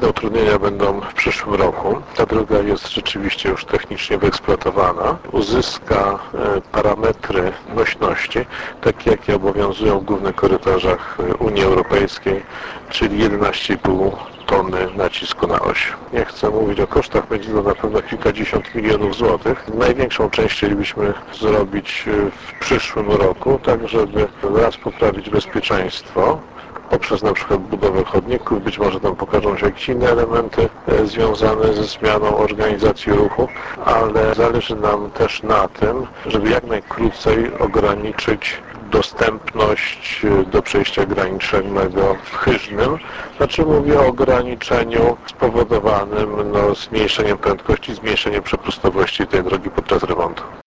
Realne utrudnienia będą w przyszłym roku. Ta droga jest rzeczywiście już technicznie wyeksploatowana. Uzyska parametry nośności, takie jakie obowiązują w głównych korytarzach Unii Europejskiej, czyli 11,5 tony nacisku na oś. Nie chcę mówić o kosztach, będzie to na pewno kilkadziesiąt milionów złotych. Największą część chcielibyśmy zrobić w przyszłym roku, tak żeby raz poprawić bezpieczeństwo poprzez na przykład budowę chodników, być może tam pokażą się jakieś inne elementy związane ze zmianą organizacji ruchu, ale zależy nam też na tym, żeby jak najkrócej ograniczyć dostępność do przejścia granicznego w Hyżnym. Znaczy mówię o ograniczeniu spowodowanym zmniejszeniem prędkości, zmniejszeniem przepustowości tej drogi podczas remontu.